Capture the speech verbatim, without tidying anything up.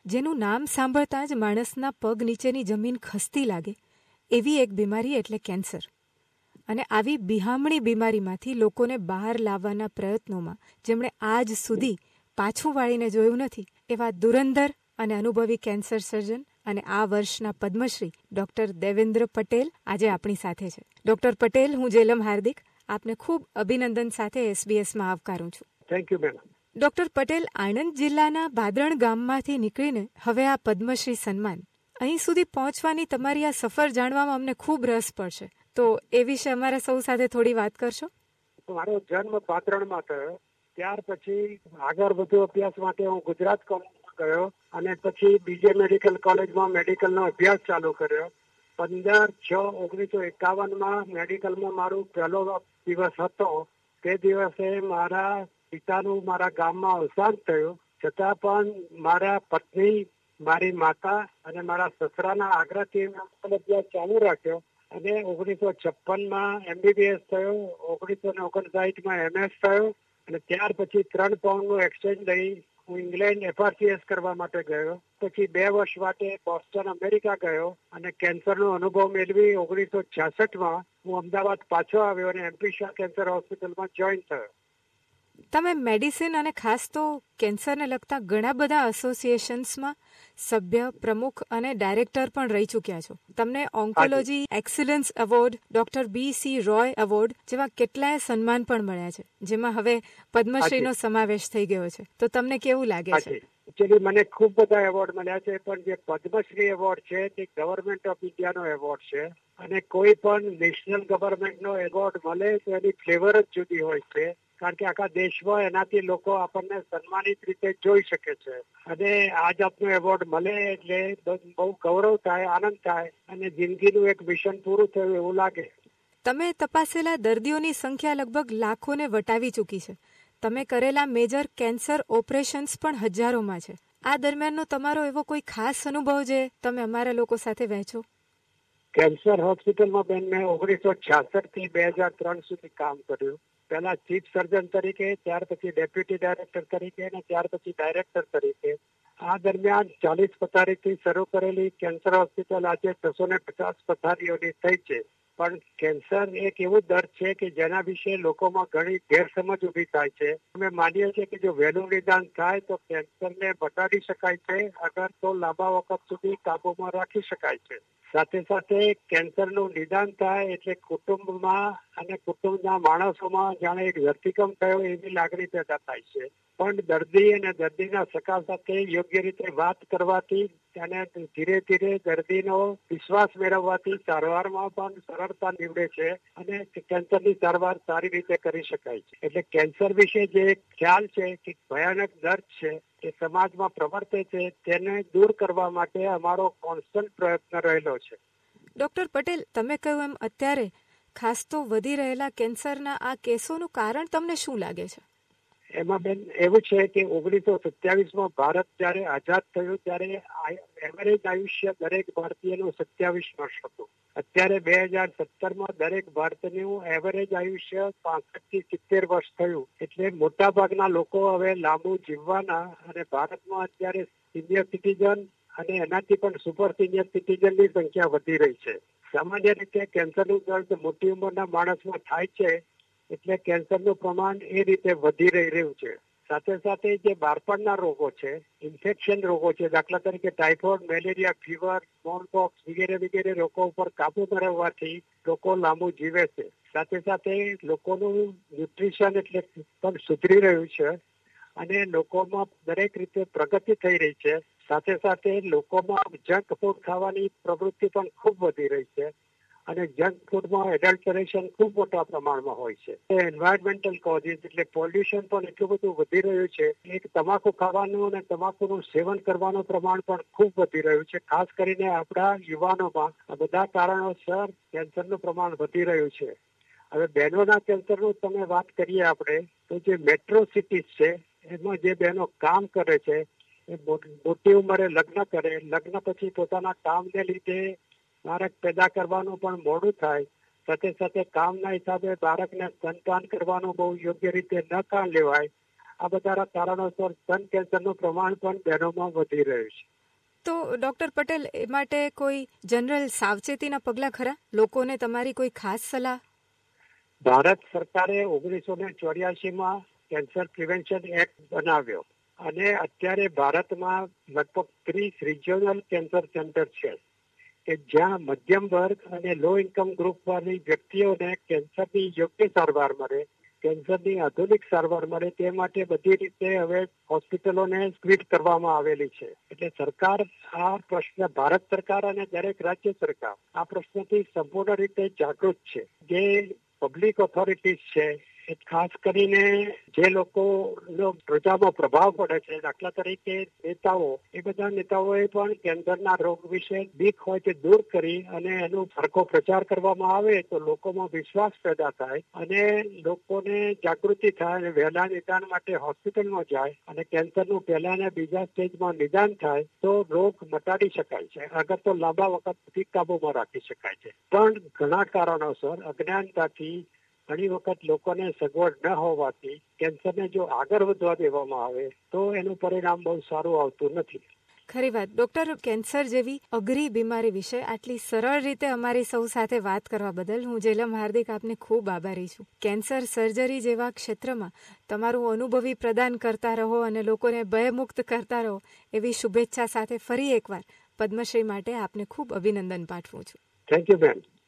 જેનું નામ સાંભળતા જ માણસના પગ નીચેની જમીન ખસતી લાગે એવી એક બીમારી એટલે કેન્સર. અને આવી બિહામણી બીમારીમાંથી લોકોને બહાર લાવવાના પ્રયત્નોમાં જેમણે આજ સુધી પાછું વાળીને જોયું નથી એવા ધુરંધર અને અનુભવી કેન્સર સર્જન અને આ વર્ષના પદ્મશ્રી ડોક્ટર દેવેન્દ્ર પટેલ આજે આપણી સાથે છે. ડોક્ટર પટેલ, હું જેલમ હાર્દિક આપને ખૂબ અભિનંદન સાથે એસબીએસમાં આવકારું છું. Thank you madam. Doctor Patel, Anand જિલ્લાના બાદરણ ગામમાંથી નીકળીને હવે આ પદ્મશ્રી સન્માન અહીં સુધી પહોંચવાની તમારી આ સફર જાણવામાં અમને ખૂબ રસ પડશે. તો એ વિશે અમારા સૌ સાથે થોડી વાત કરશો? મારો જન્મ બાદરણમાં થયો. ત્યાર પછી આગળ વધુ અભ્યાસ માટે હું ગુજરાત કોલેજમાં ગયો અને પછી બીજે મેડિકલ કોલેજમાં મેડિકલનો અભ્યાસ ચાલુ કર્યો. પંદર છ ઓગણીસો એકાવનમાં મેડિકલમાં મારું પહેલો દિવસ હતો. તે દિવસે મારા પિતાનું મારા ગામમાં અવસાન થયું. છતાં પણ મારા પત્ની, મારી માતા અને મારા સસરાના આગ્રહથી અભ્યાસ ચાલુ રાખ્યો અને ઓગણીસો છપ્પનમાં એમબીબીએસ થયો. ઓગણીસો ને ઓગણસાઠમાં એમએસ થયો અને ત્યાર પછી ત્રણ પાઉન્ડનું એક્સચેન્જ લઈ હું ઇંગ્લેન્ડ એફઆરસીએસ કરવા માટે ગયો. પછી બે વર્ષ માટે બોસ્ટન અમેરિકા ગયો અને કેન્સરનો અનુભવ મેળવી ઓગણીસો છાસઠમાં હું અમદાવાદ પાછો આવ્યો અને એમપી શાહ કેન્સર હોસ્પિટલમાં જોઈન થયો. તમે મેડિસિન અને ખાસ તો કેન્સરને લગતા ઘણા બધા એસોસિએશન્સમાં સભ્ય, પ્રમુખ અને ડાયરેક્ટર પણ રહી ચૂક્યા છો. તમને oncology excellence award, doctor B C Roy award જેવા કેટલાય સન્માન પણ મળ્યા છે, જેમાં હવે પદ્મશ્રીનો સમાવેશ થઈ ગયો છે. તો તમને કેવું લાગે છે? એકચ્યુઅલી મને ખૂબ બધા એવોર્ડ મળ્યા છે, પણ જે પદ્મશ્રી એવોર્ડ છે તે ગવર્મેન્ટ ઓફ ઇન્ડિયાનો એવોર્ડ છે અને કોઈ પણ નેશનલ ગવર્મેન્ટનો એવોર્ડ મળે તો એની ફ્લેવર જ જુદી હોય છે. કારણ કે આખા દેશમાં એનાથી લોકો આપણને સન્માનિત રીતે જોઈ શકે છે અને આ જાતનો એવોર્ડ મળે એટલે બહુ ગૌરવ થાય, આનંદ થાય અને જિંદગીનું એક મિશન પૂરું થયું એવું લાગે. તમે તપાસેલા દર્દીઓની સંખ્યા લગભગ લાખોને વટાવી ચૂકી છે. તમે કરેલા મેજર કેન્સર ઓપરેશન્સ પણ હજારોમાં છે. આ દરમિયાનનો તમારો એવો કોઈ ખાસ અનુભવ જે તમે અમારા લોકો સાથે વહેંચો? કેન્સર હોસ્પિટલમાં બેન મેં ઓગણીસો છાસઠ થી બે હજાર ત્રણ સુધી કામ કર્યું. પહેલા ચીફ સર્જન તરીકે, ત્યાર પછી ડેપ્યુટી ડાયરેક્ટર તરીકે અને ત્યાર પછી ડાયરેક્ટર તરીકે. આ દરમિયાન ચાલીસ પથારીથી શરૂ કરેલી કેન્સર હોસ્પિટલ આજે છસો ને પચાસ પથારીઓની થઈ છે. પણ કેન્સર એક એવું દર્દ છે કે જેના વિશે લોકોમાં ઘણી ગેરસમજ ઉભી થાય છે. અમે માનીએ છીએ કે જો વહેલું નિદાન થાય તો કેન્સરને મટાડી શકાય છે, અગર તો લાંબા વખત સુધી કાબુમાં રાખી શકાય છે. સાથે સાથે કેન્સરનું નિદાન થાય એટલે કુટુંબમાં અને કુટુંબના માણસોમાં જાણે એક ધરતીકંપ થયો એવી લાગણી પેદા થાય છે. પણ દર્દી અને દર્દીના સગા સાથે યોગ્ય રીતે વાત કરવાથી અને ધીરે ધીરે દર્દીનો વિશ્વાસ મેળવવાથી સારવારમાં પણ સરળતા નીવડે છે અને કેન્સરની સારવાર સારી રીતે કરી શકાય છે. એટલે કેન્સર વિશે જે ખ્યાલ છે કે ભયાનક દર્દ છે એ સમાજમાં પ્રવર્તે છે, તેને દૂર કરવા માટે અમારો કોન્સ્ટન્ટ પ્રયત્ન રહેલો છે. ડોક્ટર પટેલ, તમે કહ્યું એમ અત્યારે ખાસ તો વધી રહેલા કેન્સરના આ કેસોનું કારણ તમને શું લાગે છે? એમાં બેન એવું છે કે ઓગણીસો સત્યાવીસમાં ભારત જયારે આઝાદ થયું ત્યારે એવરેજ આયુષ્ય દરેક ભારતીયનું સત્યાવીસ વર્ષ હતું. અત્યારે બે હજાર સત્તરમાં દરેક ભારતીયનું એવરેજ આયુષ્ય પાસઠ થી સિત્તેર વર્ષ થયું. એટલે મોટા ભાગના લોકો હવે લાંબુ જીવવાના અને ભારતમાં અત્યારે સિનિયર સિટીઝન અને એનાથી પણ સુપર સિનિયર સિટીઝનની સંખ્યા વધી રહી છે. સામાન્ય રીતે કેન્સરનું દર્દ મોટી ઉંમરના માણસમાં થાય છે એટલે કેન્સરનું પ્રમાણ એ રીતે વધી રહ્યું છે. સાથે સાથે જે બાળપણના રોગો છે, ઇન્ફેક્શન રોગો છે, દાખલા તરીકે ટાઇફોઇડ, મેલેરિયા, ફીવર, સ્મોલપોક્સ વગેરે વગેરે રોગો ઉપર કાબુ મેળવવાથી લોકો લાંબુ જીવે છે. સાથે સાથે લોકોનું ન્યુટ્રિશન એટલે પણ સુધરી રહ્યું છે અને લોકોમાં દરેક રીતે પ્રગતિ થઈ રહી છે. સાથે સાથે લોકોમાં જંક ફૂડ ખાવાની પ્રવૃત્તિ પણ ખૂબ વધી રહી છે અને જંક ફૂડમાં એડલ્ટરેશન ખૂબ મોટા પ્રમાણમાં હોય છે. એન્વાયરમેન્ટલ કોઝિસ એટલે પોલ્યુશન પણ એટલું બધું વધી રહ્યું છે. એક તમાકુ ખાવાનું અને તમાકુનું સેવન કરવાનું પ્રમાણ પણ ખૂબ વધી રહ્યું છે. ખાસ કરીને આપણા યુવાનોમાં આ બધા કારણોસર કેન્સરનું પ્રમાણ વધી રહ્યું છે. હવે બહેનોના કેન્સરનું તમે વાત કરીએ આપણે તો જે મેટ્રો સિટીઝ છે એમાં જે બહેનો કામ કરે છે એ મોટી ઉંમરે લગ્ન કરે, લગ્ન પછી પોતાના કામને લીધે બાળક પેદા કરવાનું પણ મોડું થાય. સાથે સાથે કામના હિસાબે બાળકને સ્તનપાન કરવાનું બહુ યોગ્ય રીતે ન કામ લેવાય આ બધા કારણોસર સ્તન કેન્સરનું પ્રમાણ પણ બહેનોમાં વધી રહ્યું છે. તો ડોક્ટર પટેલ, એ માટે કોઈ જનરલ સાવચેતીના પગલાં ખરા? લોકોને તમારી કોઈ ખાસ સલાહ? ભારત સરકારે ઓગણીસો ને ચોર્યાસી માં કેન્સર પ્રિવેન્શન એક્ટ બનાવ્યો અને અત્યારે ભારતમાં લગભગ ત્રીસ રિજિયોનલ કેન્સર સેન્ટર છે કે જ્યાં મધ્યમ વર્ગ અને લો ઇન્કમ ગ્રુપ વાળી વ્યક્તિઓને કેન્સરની યોગ્ય સારવાર મળે, કેન્સરની આધુનિક સારવાર મળે તે માટે બધી રીતે હવે હોસ્પિટલોને સ્ક્વીટ કરવામાં આવેલી છે. એટલે સરકાર આ પ્રશ્ન, ભારત સરકાર અને દરેક રાજ્ય સરકાર આ પ્રશ્નથી સંપૂર્ણ રીતે જાગૃત છે. જે પબ્લિક ઓથોરિટીઝ છે એ ખાસ કરીને જે લોકોનો પ્રજામાં પ્રભાવ પડે છે, દાખલા તરીકે નેતાઓ, એ બધા નેતાઓએ પણ કેન્સરના રોગ વિશે બીક હોય તે દૂર કરી અને એનો સરખો પ્રચાર કરવામાં આવે તો લોકોમાં વિશ્વાસ પેદા થાય અને લોકોને જાગૃતિ થાય અને વહેલા નિદાન માટે હોસ્પિટલમાં જાય અને કેન્સરનું પહેલા અને બીજા સ્ટેજમાં નિદાન થાય તો રોગ મટાડી શકાય છે. અગર તો લાંબા વખત સુધી કાબૂમાં રાખી શકાય છે. પણ ઘણા કારણોસર અજ્ઞાનતાથી ઘણી વખત લોકોને સગવડ ન હોવાથી કેન્સરને જો આગળ વધવા દેવામાં આવે તો એનું પરિણામ બહુ સારું આવતું નથી. ખરી વાત. ડોક્ટર, કેન્સર જેવી અઘરી બીમારી વિશે આટલી સરળ રીતે અમારી સૌ સાથે વાત કરવા બદલ હું જેલમ હાર્દિક આપને ખૂબ આભારી છું. કેન્સર સર્જરી જેવા ક્ષેત્રમાં તમારું અનુભવી પ્રદાન કરતા રહો અને લોકોને ભયમુક્ત કરતા રહો એવી શુભેચ્છા સાથે ફરી એકવાર પદ્મશ્રી માટે આપને ખૂબ અભિનંદન પાઠવું છું. થેન્ક યુ બેન.